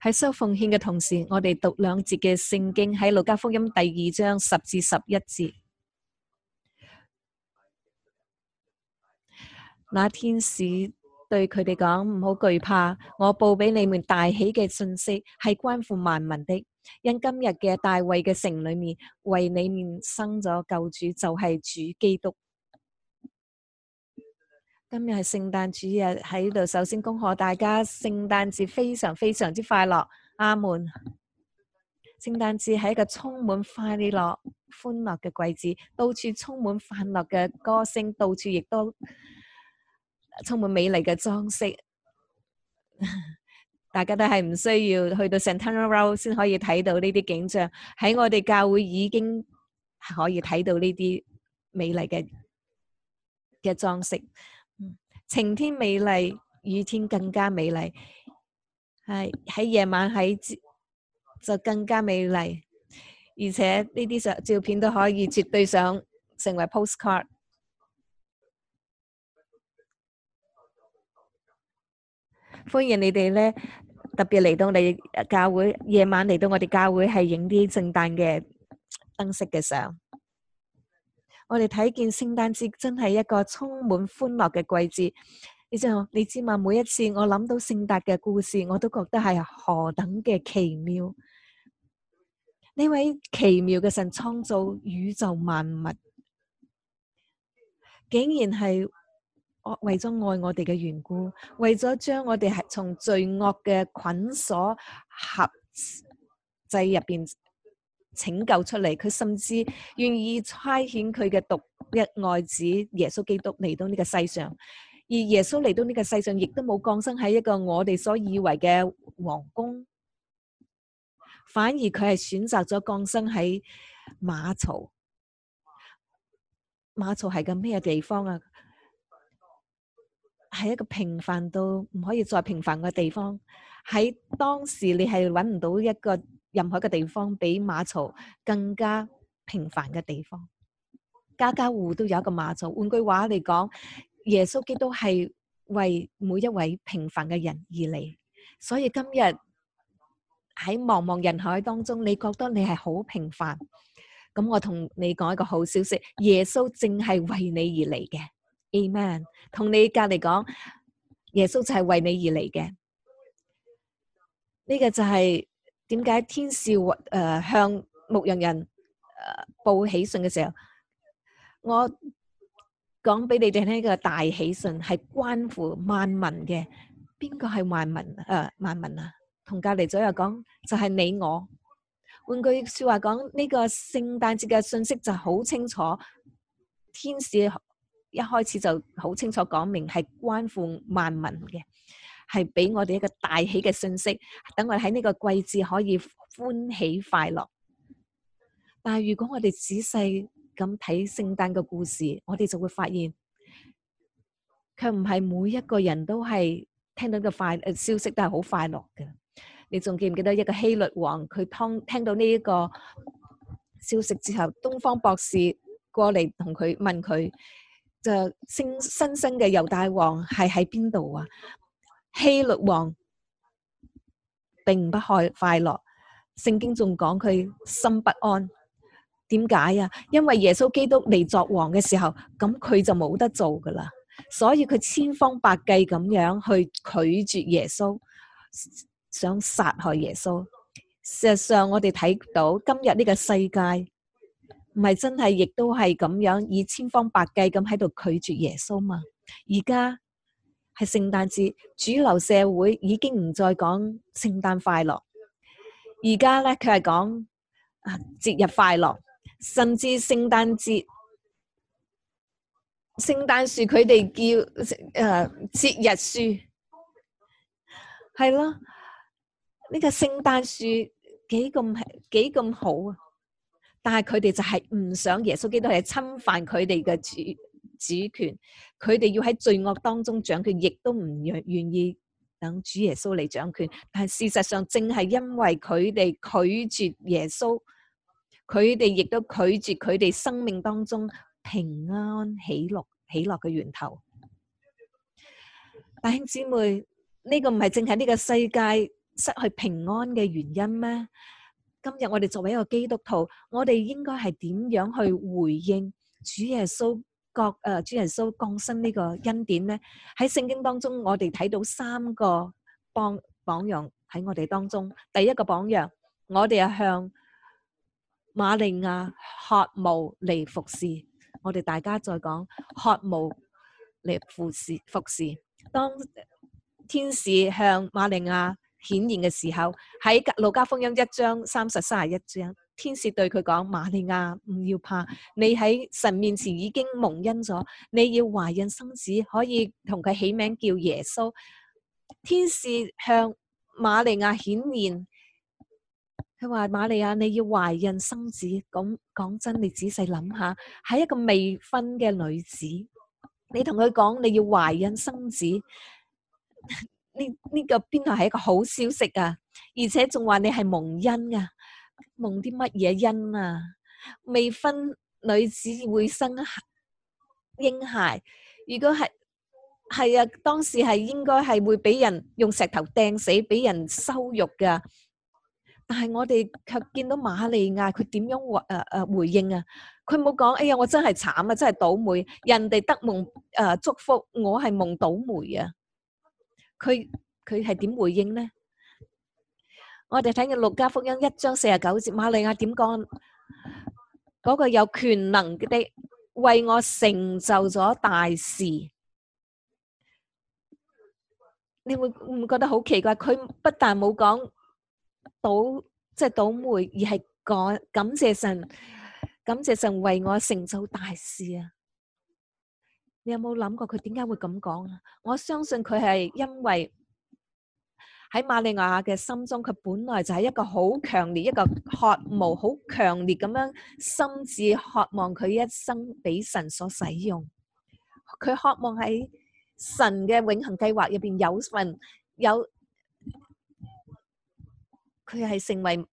喺收奉獻嘅同時，我哋讀兩節嘅聖經喺路加福音第2章10至11節。那天使對佢哋講：唔好懼怕，我報俾你們大喜嘅信息係關乎萬民的。因今日嘅大衛嘅城裏面為你們生咗救主，就係主基督。今日係聖誕主日，喺度首先恭賀大家聖誕節非常非常之快樂，阿門。聖誕節係一個充滿快樂、歡樂嘅季節，到處充滿快樂嘅歌聲，到處亦都充滿美麗嘅裝飾。大家都係唔需要去到 Centennial Road 先可以睇到呢啲景象，喺我哋教會已經可以睇到呢啲美麗嘅裝飾。晴天美麗，雨天更加美麗，係喺夜晚就更加美麗，而且呢啲照片都可以絕對上成為 postcard。歡迎你哋咧，特別嚟到我哋教會，夜晚嚟到我哋教會係影啲聖誕嘅燈飾嘅相。我哋睇見聖誕節真係一個充滿歡樂嘅季節。你知嘛？每一次我諗到聖誕嘅故事，我都覺得係何等嘅奇妙。呢位奇妙嘅神創造宇宙萬物，竟然係為咗愛我哋嘅緣故，為咗將我哋係從罪惡嘅捆鎖合制入邊拯救出嚟。佢甚至願意差遣佢嘅獨一愛子耶穌基督嚟到呢個世上，而耶穌嚟到呢個世上亦都冇降生喺一個我哋所以為嘅皇宮，反而佢係選擇咗降生喺馬槽。馬槽係個咩地方啊？係一個平凡到唔可以再平凡嘅地方。喺當時你係揾唔到一個任何嘅地方比馬槽更加平凡嘅地方。家家戶戶都有一個馬槽。換句話嚟講，耶穌基督係為每一位平凡嘅人而嚟。所以今日喺茫茫人海當中，你覺得你係好平凡，咁我同你講一個好消息，耶穌正係為你而嚟嘅。Amen。同你隔籬講，耶穌就係為你而嚟嘅。呢個就係點解天使向牧羊人報喜訊嘅時候，我講俾你哋聽，呢個大喜訊係關乎萬民嘅。邊個係萬民？萬民啊，同隔籬左右講，就係你我。換句說話講，呢個聖誕節嘅信息就好清楚，天使一開始就好清楚講明係關乎萬民嘅，係俾我哋一個大喜嘅信息，等我哋喺呢個季節可以歡喜快樂。但係如果我哋仔細咁睇聖誕嘅故事，我哋就會發現，佢唔係每一個人都係聽到個消息都係好快樂嘅。你仲記唔記得一個希律王，佢聽到呢一個消息之後，東方博士過嚟同佢問佢，就新生嘅猶大王係喺邊度啊？希律王並不快樂，聖經仲講佢心不安。點解啊？因為耶穌基督嚟作王嘅時候，咁佢就冇得做噶啦，所以佢千方百計咁樣去拒絕耶穌，想殺害耶穌。事實上，我哋睇到今日呢個世界唔係真係，亦都係咁樣以千方百計咁喺度拒絕耶穌嘛。而家係聖誕節，主流社會已經唔再講聖誕快樂，而家咧佢係講節日快樂，甚至聖誕節、聖誕樹佢哋叫節日樹，係咯。呢個聖誕樹幾咁好啊！但係佢哋就係唔想耶穌基督係侵犯佢哋嘅主權，佢哋要喺罪惡當中掌權，亦都唔願意等主耶穌嚟掌權。但係事實上，正係因為佢哋拒絕耶穌，佢哋亦都拒絕佢哋生命當中平安喜樂嘅源頭。弟兄姊妹，呢個唔係淨係呢個世界失去平安嘅原因咩？今日我哋作為一個基督徒，我哋應該係點樣去回應主耶穌主耶穌降生呢個恩典呢？喺聖經當中，我哋睇到3個榜樣喺我哋當中。第一個榜樣，我哋係向瑪利亞渴慕嚟服侍。我哋大家再講渴慕嚟服侍。當天使向瑪利亞顯現嘅時候，喺路加福音1章30、31章，天使對佢講：瑪利亞唔要怕，你喺神面前已經蒙恩咗，你要懷孕生子，可以同佢起名叫耶穌。天使向瑪利亞顯現，佢話：瑪利亞，你要懷孕生子。咁講真，你仔細諗下，係一個未婚嘅女子，你同佢講你要懷孕生子。呢個邊度係一個好消息啊！而且仲話你係蒙恩啊，蒙啲乜嘢恩啊？未婚女子會生嬰孩，如果係啊，當時係應該係會俾人用石頭掟死，俾人羞辱噶。但係我哋卻見到瑪利亞佢點樣回應啊？佢冇講，哎呀，我真係慘啊，真係倒霉，人哋得蒙祝福，我係蒙倒霉啊！佢係點回應呢？我哋睇嘅路加福音1章49節，瑪利亞點講？嗰個有權能的為我成就咗大事。你會唔會覺得好奇怪？佢不但冇講倒霉，而係感謝神，感謝神為我成就大事啊！你有冇諗過佢點解會咁講啊？我相信佢係因為喺瑪利亞嘅心中，佢本來就係一個好強烈、一個渴慕、好強烈咁樣心志渴望佢一生俾神所使用。佢渴望喺神嘅永恆計劃入邊佢係成為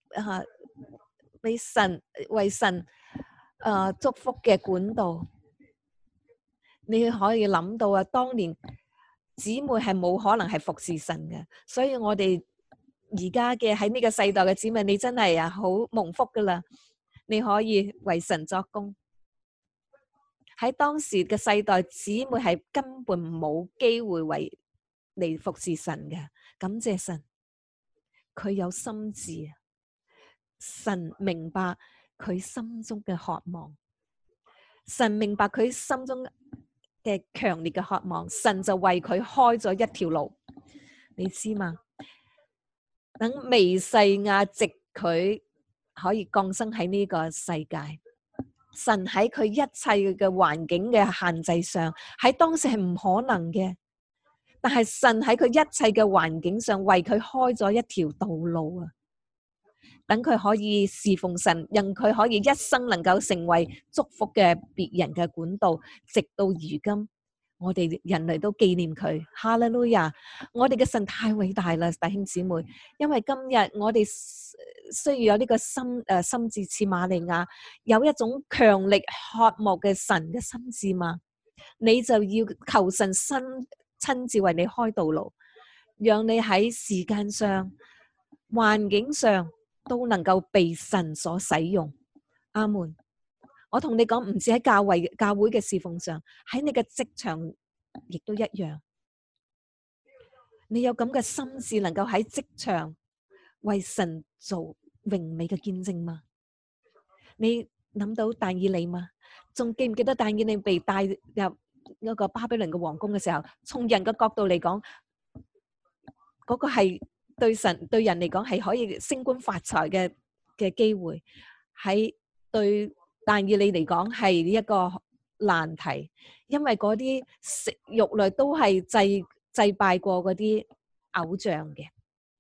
為神祝福嘅管道。你可以諗到啊，當年姊妹係冇可能係服侍神嘅，所以我哋而家嘅喺呢個世代嘅姊妹，你真係好蒙福噶啦！你可以為神作工。喺當時嘅世代，姊妹係根本冇機會嚟服侍神嘅。感謝神，佢有心志，神明白佢心中嘅渴望，神明白佢心中嘅強烈嘅渴望，神就為佢開咗一條路，你知嘛？等彌賽亞藉佢可以降生喺呢個世界，神喺佢一切嘅環境嘅限制上，喺當時係唔可能嘅，但係神喺佢一切嘅環境上為佢開咗一條道路啊！等佢可以侍奉神，讓佢可以一生能夠成為祝福嘅別人嘅管道，直到如今，我哋人類都紀念佢。哈利路亞！我哋嘅神太偉大啦，弟兄姊妹，因為今日我哋需要有呢個心志似瑪利亞，有一種強力渴慕嘅神嘅心志嘛，你就要求神親自為你開道路，讓你喺時間上、環境上都能夠被神所使用。阿門。我同你講，唔止喺教會嘅侍奉上，喺你嘅職場亦都一樣。你有咁嘅心志，能夠喺職場為神做榮美嘅見證嗎？你諗到但以理嗎？仲記唔記得但以理被帶入嗰個巴比倫嘅皇宮嘅時候，從人嘅角度嚟講，嗰個係對人嚟講係可以升官發財嘅機會，喺對但以理嚟講係一個難題，因為嗰啲食肉類都係祭拜過嗰啲偶像嘅。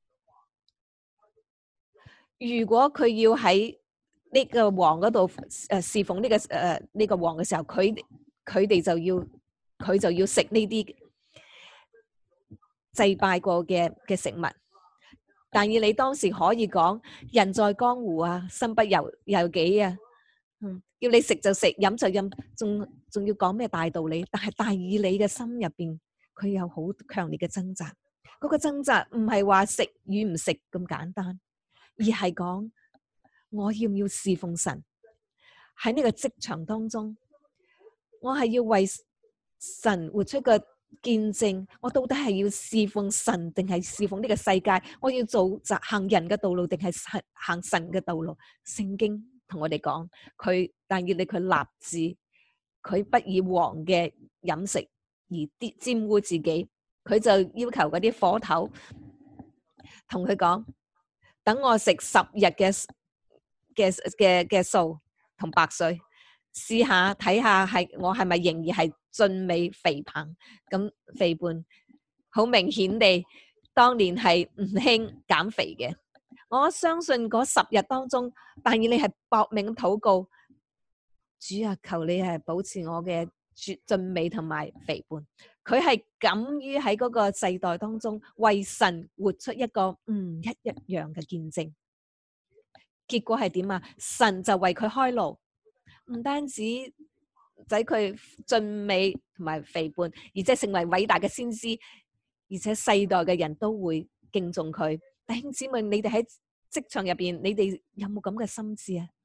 如果佢要喺呢個王嗰度侍奉呢個王嘅時候，佢就要食呢啲祭拜過嘅食物。但以理當時可以講，人在江湖啊，身不由己啊，叫你食就食，飲就飲，仲要講咩大道理？但係但以理嘅心入邊，佢有好強烈嘅掙扎。 嗰個掙扎唔係話食與唔食咁簡單，而係講我要唔要侍奉神。喺呢個職場當中，我係要為神活出個見證，我到底係要侍奉神定係侍奉呢個世界？我要做行人嘅道路定係行神嘅道路？聖經同我哋講，但以理佢立志，佢不以王嘅飲食而玷污自己，佢就要求嗰啲伙頭同佢講，等我食10日嘅素同白水，試下睇下我係咪仍然係俊美肥胖咁肥胖。好明顯地，當年係唔興減肥嘅。我相信嗰10日當中，但以理係搏命禱告，主啊，求你係保持我嘅俊美同埋肥胖。佢係敢於喺嗰個世代當中為神活出一個唔一樣嘅見證。結果係點啊？神就為佢開路，唔單止使佢俊美同埋肥胖，而且成為偉大嘅先知，而且世代嘅人都會敬重佢。弟兄姊妹，你哋喺職場入邊，你哋有冇咁嘅心志啊？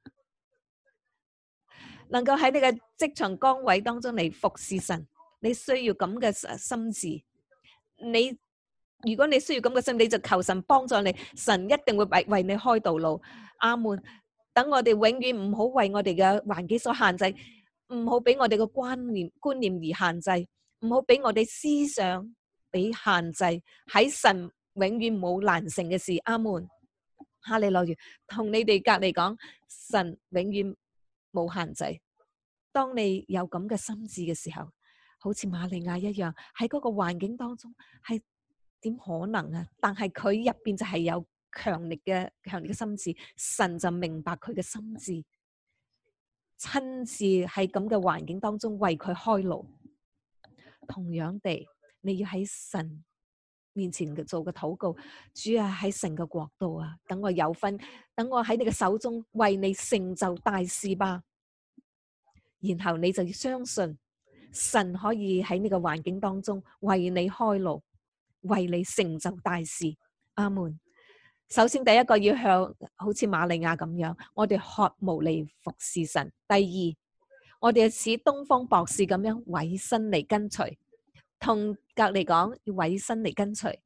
能夠喺呢個職場崗位當中嚟服侍神，你需要咁嘅心志。如果你需要咁嘅心，你就求神幫助你，神一定會為你開道路。阿門。等我哋永遠唔好為我哋嘅環境所限制，唔好俾我哋嘅觀念而限制，唔好俾我哋思想俾限制。喺神永遠冇難成嘅事。阿門。哈利路亞。同你哋隔籬講，神永遠冇限制。當你有咁嘅心志嘅時候，好似瑪利亞一樣，喺嗰個環境當中係點可能啊？但係佢入邊就係有強烈嘅心志，神就明白佢嘅心志，親自喺咁嘅環境當中為佢開路。同樣地，你要喺神面前做個禱告，主啊，喺神嘅國度啊，等我有份，等我喺你嘅手中為你成就大事吧。然後你就要相信神可以喺呢個環境當中為你開路，為你成就大事。阿門。首先第一個要向好似瑪利亞咁樣，我哋渴慕嚟服侍神。第二，我哋似東方博士咁樣委身嚟跟隨，同隔籬講要委身嚟跟隨。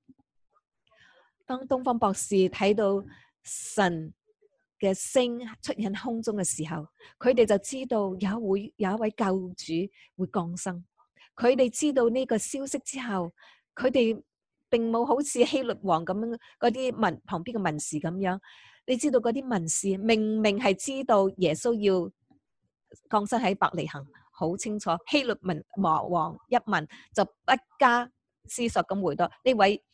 當東方博士睇到神嘅星出現空中嘅時候，佢哋就知道有一位救主會降生。佢哋知道呢個消息之後，佢哋並冇好似希律王咁樣嗰啲旁邊嘅文士咁樣。你知道嗰啲文士明明係知道耶穌要降生喺伯利恆，好清楚。希律王一問就不加思索咁回答呢位，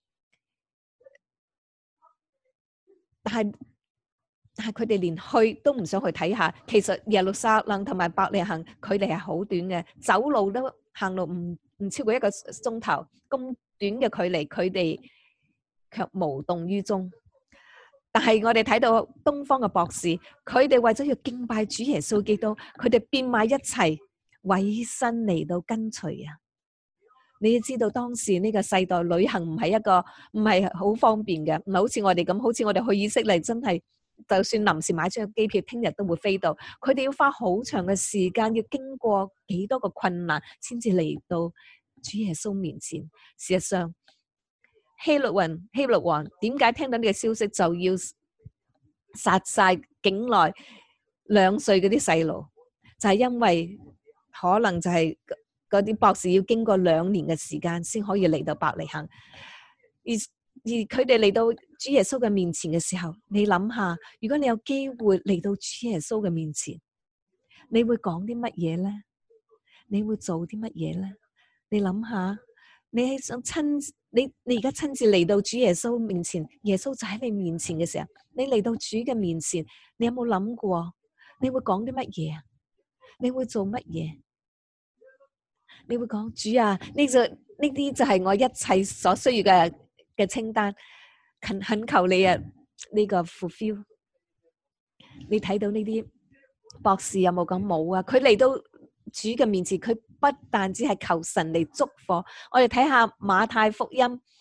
但係佢哋連去都唔想去睇下。其實耶路撒冷同埋伯利恆距離係好短嘅，走路都行路唔超過1個鐘頭，咁短嘅距離，佢哋卻無動於衷。但係我哋睇到東方嘅博士，佢哋為咗要敬拜主耶穌基督，佢哋變埋一齊委身嚟到跟隨啊！你要知道當時呢個世代旅行唔係好方便嘅，唔係好似我哋咁，好似我哋去以色列真係，就算臨時買咗個機票，聽日都會飛到。佢哋要花好長嘅時間，要經過幾多個困難，先至嚟到主耶穌面前。事實上，希律王點解聽到呢個消息就要殺晒境內2歲嗰啲細路？就係因為可能就係嗰啲博士要經過2年嘅時間先可以嚟到伯利恆，而佢哋嚟到主耶穌嘅面前嘅時候，你諗下，如果你有機會嚟到主耶穌嘅面前，你會講啲乜嘢咧？你會做啲乜嘢咧？你諗下，你係想你而家親自嚟到主耶穌面前，耶穌就喺你面前嘅時候，你嚟到主嘅面前，你有冇諗過你會講啲乜嘢啊？你會做乜嘢？你會講，主啊，呢啲就係我一切所需要嘅清單，懇求你啊，呢個 fulfill。你睇到呢啲博士有冇講？冇啊？佢嚟到主嘅面前，佢不但只係求神嚟祝福。我哋睇下馬太福音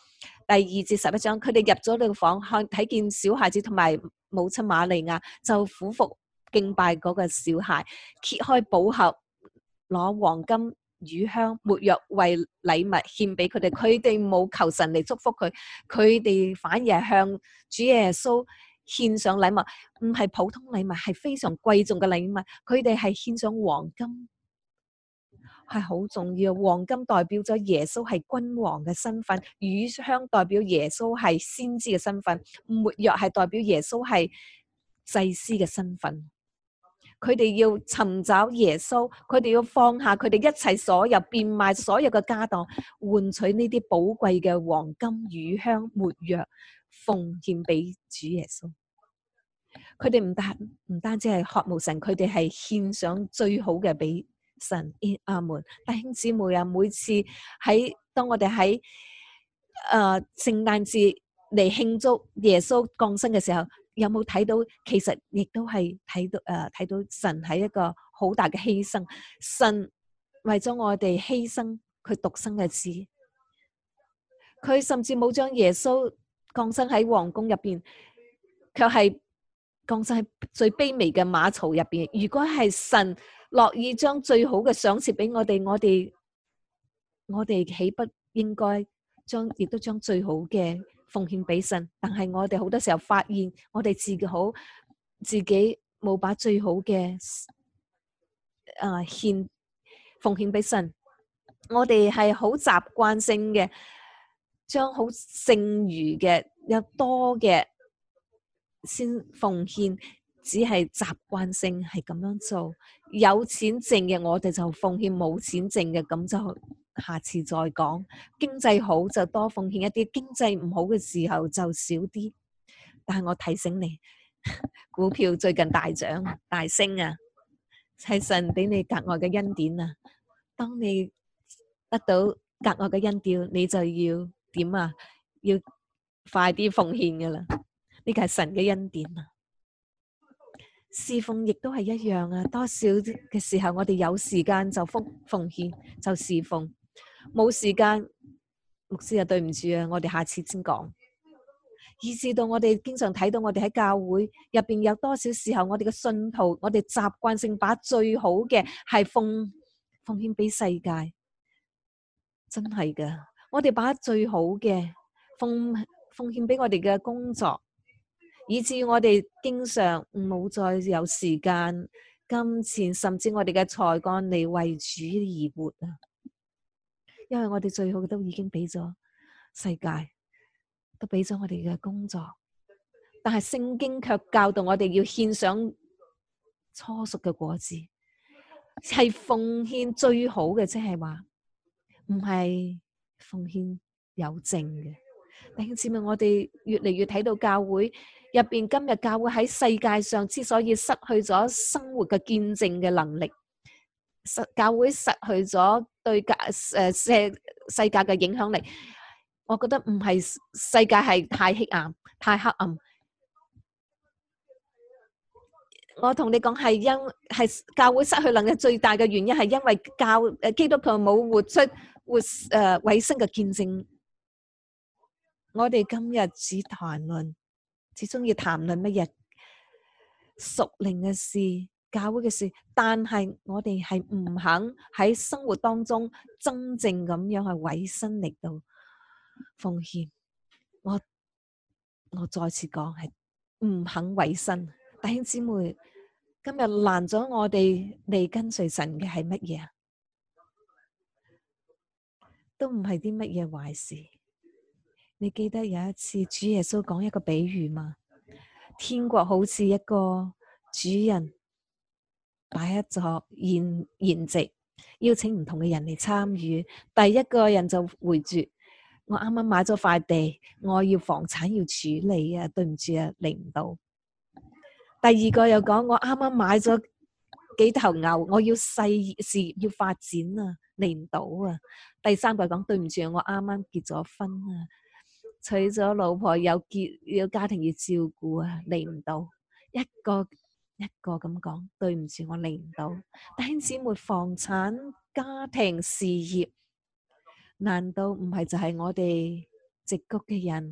第2至11章，佢哋入咗呢個房，睇見小孩子同埋母親瑪利亞，就俯伏敬拜嗰個小孩，揭開寶盒，攞黃金、乳香、沒藥為禮物獻俾佢哋。佢哋冇求神嚟祝福佢，佢哋反而係向主耶穌獻上禮物，唔係普通禮物，係非常貴重嘅禮物。佢哋係獻上黃金。係好重要，黃金代表咗耶穌係君王嘅身份，乳香代表耶穌係先知嘅身份，沒藥係代表耶穌係祭司嘅身份。佢哋要尋找耶穌，佢哋要放下佢哋一切所有，變賣所有嘅家當，換取呢啲寶貴嘅黃金、乳香、沒藥，奉獻俾主耶穌。佢哋唔單止係渴慕神，佢哋係獻上最好嘅俾神。阿門。弟兄姊妹啊，每次當我哋喺聖誕節嚟慶祝耶穌降生嘅時候，有冇睇到？其實亦都係睇到神係一個好大嘅犧牲。神為咗我哋犧牲佢獨生嘅子，佢甚至冇將耶穌降生喺皇宮入邊，卻係降生喺最卑微嘅馬槽入邊。如果係神樂意將最好嘅賞賜俾我哋，我哋豈不應該亦都將最好嘅奉獻俾神？但係我哋好多時候發現，我哋自己冇把最好嘅奉獻俾神。我哋係好習慣性嘅，將好剩餘嘅有多嘅先奉獻，只係習慣性係咁樣做。有錢剩嘅我哋就奉獻，冇錢剩嘅咁就下次再講。經濟好就多奉獻一啲，經濟唔好嘅時候就少啲。但係我提醒你，股票最近大漲大升啊，係神俾你格外嘅恩典啊。當你得到格外嘅恩典，你就要點啊？要快啲奉獻噶啦，呢個係神嘅恩典啊。侍奉亦都係一樣啊，多少嘅時候我哋有時間就奉獻就侍奉，冇時間，牧師啊，對唔住啊，我哋下次先講。以至到我哋經常睇到我哋喺教會入邊有多少時候，我哋嘅信徒，我哋習慣性把最好嘅係奉獻俾世界，真係噶，我哋把最好嘅奉獻俾我哋嘅工作。以至我哋經常冇再有時間、金錢，甚至我哋嘅才幹嚟為主而活啊！因為我哋最好嘅都已經俾咗世界，都俾咗我哋嘅工作。但係聖經卻教導我哋要獻上初熟嘅果子，係奉獻最好嘅，即係話唔係奉獻有剩嘅。弟兄姊妹，我哋越嚟越睇到教會入邊，今日教會喺世界上之所以失去咗生活嘅見證嘅能力，教會失去咗對世界嘅影響力。我覺得唔係世界係太黑暗。我同你講，係教會失去能力最大嘅原因係因為基督徒冇活出委身嘅見證。我哋今日只中意談論乜嘢屬靈嘅事、教會嘅事，但係我哋係唔肯喺生活當中真正咁樣去委身嚟到奉獻。我再次講，係唔肯委身。弟兄姊妹，今日攔咗我哋嚟跟隨神嘅係乜嘢？都唔係啲乜嘢壞事。你記得有一次主耶穌講一個比喻嘛？天國好似一個主人擺一座筵席，邀請唔同嘅人嚟參與。第一個人就回絕：我啱啱買咗塊地，我要房產要處理啊，對唔住啊，嚟唔到。第二個又講：我啱啱買咗幾頭牛，我要事業要發展啊，嚟唔到啊。第三個講：對唔住，我啱啱結咗婚啊，娶咗老婆，有家庭要照顧啊，嚟唔到。一個咁講，對唔住，我嚟唔到。弟兄姊妹，房產、家庭、事業，難道唔係就係我哋矽谷嘅人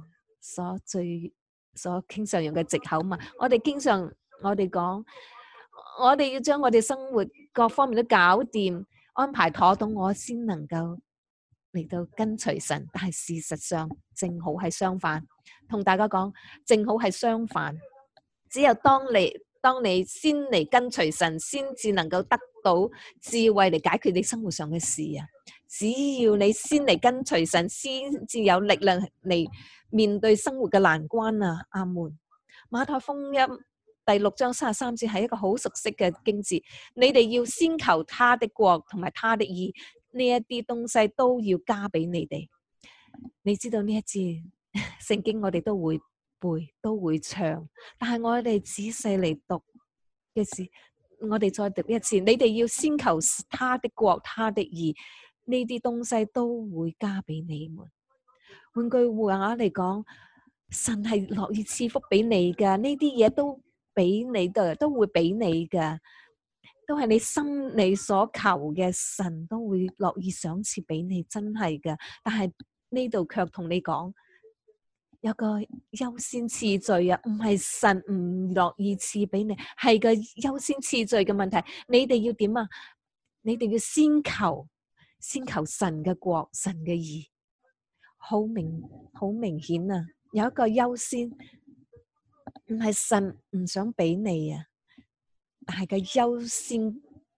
所經常用嘅藉口嘛。我哋講，我哋要將我哋生活各方面都搞掂，安排妥當，我先能夠嚟到跟隨神。但係事實上正好係相反，同大家講，正好係相反。只有當你先嚟跟隨神，先至能夠得到智慧嚟解決你生活上嘅事啊！只要你先嚟跟隨神，先至有力量嚟面對生活嘅難關啊！阿門。馬太福音第6章33節係一個好熟悉嘅經節，你哋要先求他的國同埋他的義，呢一啲東西都要加俾你哋。你知道呢一節聖經我哋都會背，都會唱，但係我哋仔細嚟讀嘅時，我哋再讀一次，你哋要先求他的國他的義，呢啲東西都會加俾你們。換句話嚟講，神係樂意賜福俾你噶，呢啲嘢都俾你噶，都會俾你噶，都係你心裏所求嘅，神都會樂意賞賜俾你，真係噶。但係呢度卻同你講有個優先次序啊，唔係神唔樂意賜俾你，係個優先次序嘅問題。你哋要點啊？你哋要先求神嘅國，神嘅義，好明顯啊！有一個優先，唔係神唔想俾你啊，但係個優先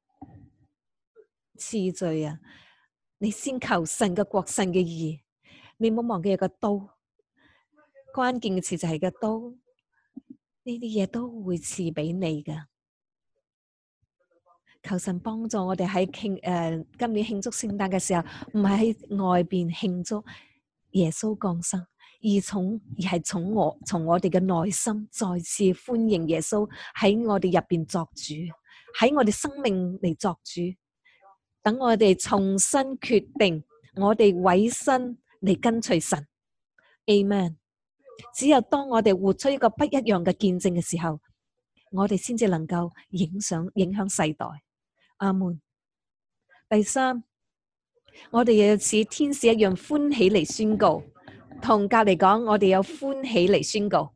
次序啊，你先求神嘅國，神嘅義，你唔好忘記有個刀。關鍵嘅詞就係個刀，呢啲嘢都會賜俾你噶。求神幫助我哋喺今年慶祝聖誕嘅時候，唔係喺外邊慶祝耶穌降生，而係從我哋嘅內心再次歡迎耶穌喺我哋入邊作主，喺我哋生命嚟作主。等我哋重新決定，我哋委身嚟跟隨神。Amen。只有當我哋活出一個不一樣嘅見證嘅時候，我哋先至能夠影響世代。阿門。第三，我哋又要似天使一樣歡喜嚟宣告，同隔籬講，我哋有歡喜嚟宣告。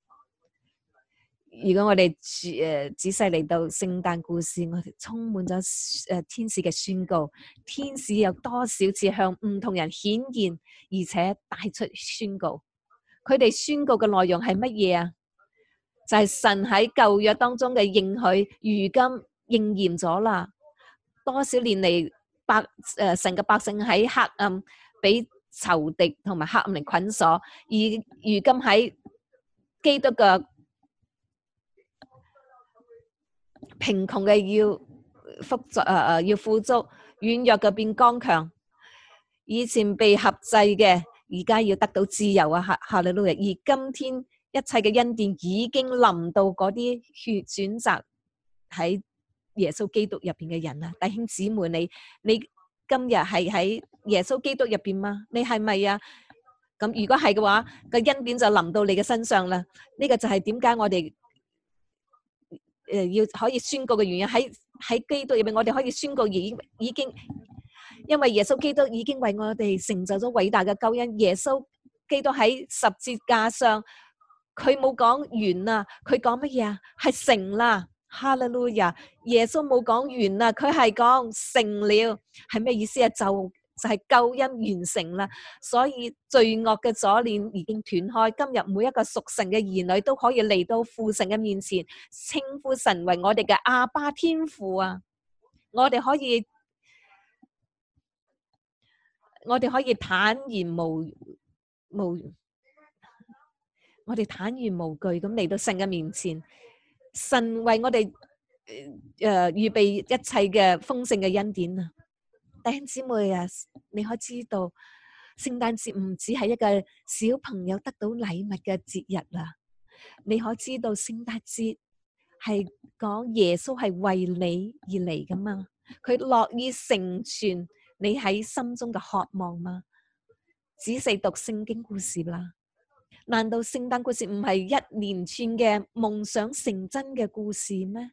如果我哋仔細嚟到聖誕故事，我哋充滿咗天使嘅宣告。天使有多少次向唔同人顯現，而且帶出宣告？佢哋宣告嘅內容係乜嘢啊？就係神喺舊約當中嘅應許，如今應驗咗啦。多少年嚟，神嘅百姓喺黑暗俾仇敵同埋黑暗嚟捆鎖，而如今喺基督嘅貧窮嘅要富足，軟弱嘅變剛強，以前被轄制嘅，而家要得到自由啊！哈利路亞！而今天一切嘅恩典已經臨到嗰啲選擇喺耶穌基督入邊嘅人啊！弟兄姊妹，你今日係喺耶穌基督入邊嗎？你係咪啊？咁如果係嘅話，個恩典就臨到你嘅身上啦。呢個就係點解我哋要可以宣告嘅原因。喺基督入邊，我哋可以宣告已經。因為耶穌基督已經為我哋成就咗偉大嘅救恩。耶穌基督喺十字架上，佢冇講完啦，佢講乜嘢啊？係成啦，哈利路亞！耶穌冇講完啦，佢係講成了，係咩意思啊？就係救恩完成啦。所以罪惡嘅鎖鏈已經斷開。今日每一個屬神嘅兒女都可以嚟到父神嘅面前，稱呼神為我哋嘅阿爸天父啊！我哋可以坦然我哋坦然無懼咁嚟到神嘅面前，神為我哋預備一切嘅豐盛嘅恩典啊！弟兄姊妹啊，你可知道聖誕節唔只係一個小朋友得到禮物嘅節日啦？你可知道聖誕節係講耶穌係為你而嚟噶嘛？佢樂意成全你喺心中嘅渴望嗎？仔細讀聖經故事啦。難道聖誕故事唔係一連串嘅夢想成真嘅故事咩？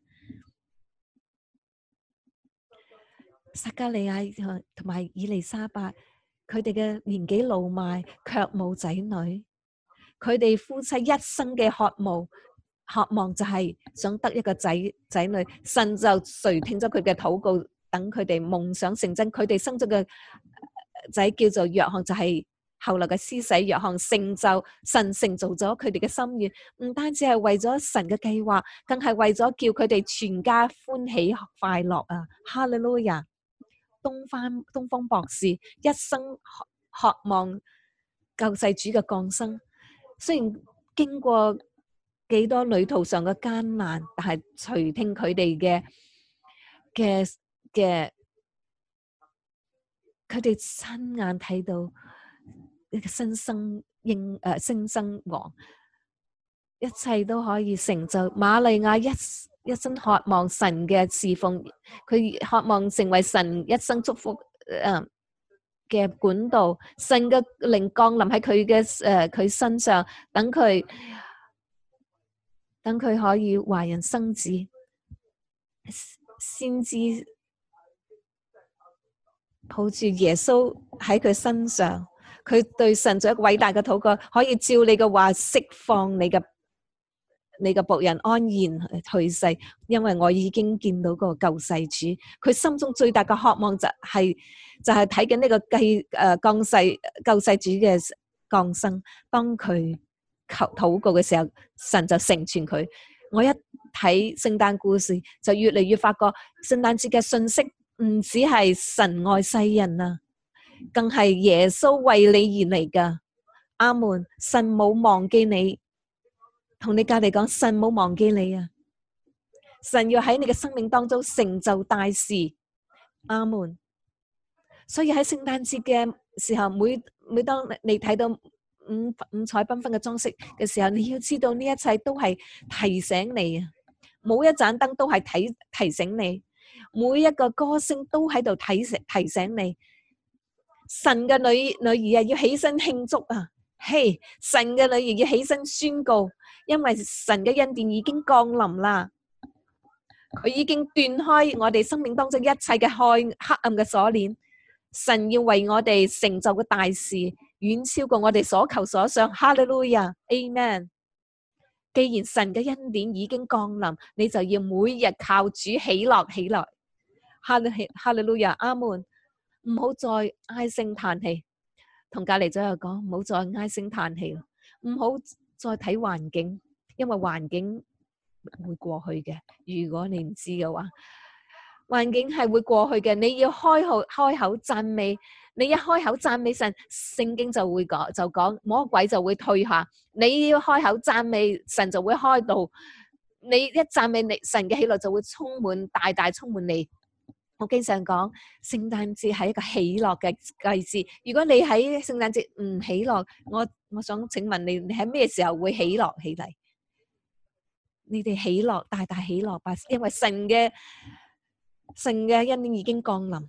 撒迦利亞同埋以利沙伯佢哋嘅年紀老邁，卻冇仔女。佢哋夫妻一生嘅渴望就係想得一個仔女，神就垂聽咗佢嘅禱告，等佢哋夢想成真。佢哋生咗個仔叫做約翰，就係後來嘅施洗約翰，神成就咗佢哋嘅心願，唔單止係為咗神嘅計劃，更係為咗叫佢哋全家歡喜快樂啊！哈利路亞！東方博士一生渴望救世主嘅降生，雖然經過幾多旅途上嘅艱難，但係垂聽佢哋嘅，佢哋親眼睇到呢個新生王，一切都可以成就。瑪利亞一生渴望神嘅侍奉，佢渴望成為神一生祝福嘅管道，神嘅靈降臨喺佢身上，等佢可以懷孕生子，先知抱住耶穌喺佢身上，佢對神做一個偉大嘅禱告，可以照你嘅話釋放你嘅僕人安然去世，因為我已經見到個救世主。佢心中最大嘅渴望就係睇緊呢個救世主嘅降生。當佢禱告嘅時候，神就成全佢。我一睇聖誕故事，就越嚟越發覺聖誕節嘅信息唔只係神愛世人啊，更係耶穌為你而嚟噶。阿門！神冇忘記你。同你隔籬講，神冇忘記你啊！神要喺你嘅生命當中成就大事，阿門。所以喺聖誕節嘅時候，每當你睇到五彩繽紛嘅裝飾嘅時候，你要知道呢一切都係提醒你啊！每一盞燈都係提醒你，每一個歌聲都喺度提醒你，神嘅女兒啊，要起身慶祝啊！嘿，神嘅女兒要起身宣告。因為神嘅恩典已經降臨啦，佢已經斷開我哋生命當中一切嘅黑暗嘅鎖鏈。神要為我哋成就嘅大事，遠超過我哋所求所想。哈利路亞 ，Amen。既然神嘅恩典已經降臨，你就要每日靠主喜樂起來。哈利路亞，阿門。唔好再唉聲嘆氣，同隔籬左右講，唔好再唉聲嘆氣，唔好再睇環境，因為環境會過去嘅。如果你唔知嘅話，環境係會過去嘅。你要開口讚美，你一開口讚美神，聖經就講魔鬼就會退下。你要開口讚美神，就會開道。你一讚美神嘅喜樂就會大大充滿你。我經常講，聖誕節係一個喜樂嘅季節。如果你喺聖誕節唔喜樂，我想請問你喺咩時候會喜樂起嚟？你哋喜樂，大大喜樂吧，因為神嘅恩典已經降臨。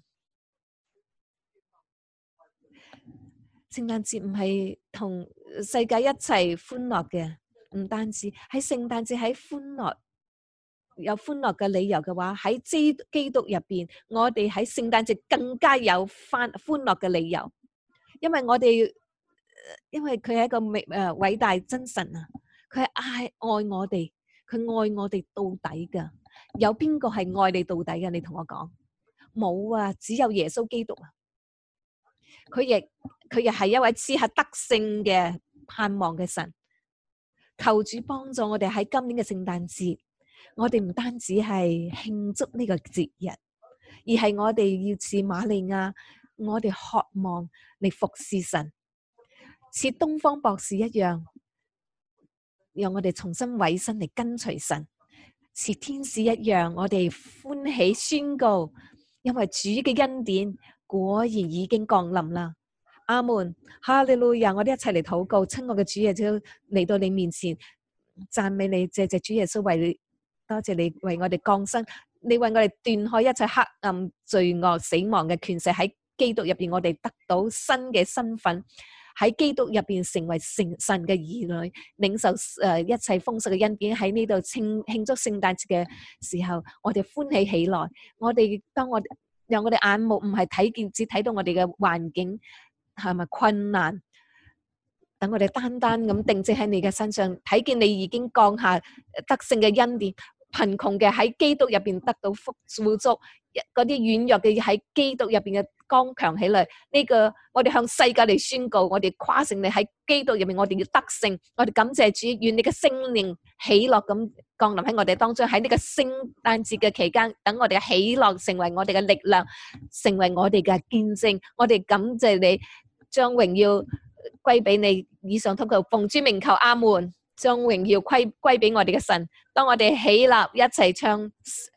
聖誕節唔係同世界一齊歡樂嘅，唔單止喺聖誕節喺有歡樂嘅理由嘅話，喺基督入邊，我哋喺聖誕節更加有歡樂嘅理由，因為佢係一個偉大真神啊，佢係愛我哋，佢愛我哋到底噶。有邊個係愛你到底嘅？你同我講，冇啊，只有耶穌基督啊。佢亦係一位賜下得勝嘅盼望嘅神。求主幫助我哋喺今年嘅聖誕節。我哋唔單止係慶祝呢個節日，而係我哋要似瑪利亞，我哋渴望嚟服侍神，似東方博士一樣，讓我哋重新委身嚟跟隨神，似天使一樣，我哋歡喜宣告，因為主嘅恩典果然已經降臨啦。阿門，哈利路亞！我哋一齊嚟禱告，親愛嘅主耶穌嚟到你面前，讚美你，謝謝主耶穌為你。多謝你為我哋降生，你為我哋斷開一切黑暗、罪惡、死亡嘅權勢。喺基督入邊，我哋得到新嘅身份，喺基督入邊成為神嘅兒女，領受一切豐盛嘅恩典。喺呢度慶祝聖誕節嘅時候，我哋歡喜起來。讓我哋眼目唔係睇見，只睇到我哋嘅環境， 係咪困難？等我哋單單咁定睛喺你嘅身上，睇見你已經降下得勝嘅恩典，貧窮嘅喺基督入邊得到富足，嗰啲軟弱嘅喺基督入邊嘅剛強起嚟。呢個我哋向世界嚟宣告，我哋誇勝你喺基督入邊，我哋要得勝。我哋感謝主，願你嘅聖靈喜樂咁降臨喺我哋當中。喺呢個聖誕節嘅期間，等我哋嘅喜樂成為我哋嘅力量，成為我哋嘅見證。我哋感謝你，將榮耀歸俾你。以上禱告奉主名求，阿門。將榮耀歸俾我哋嘅神。當我哋起立一齊唱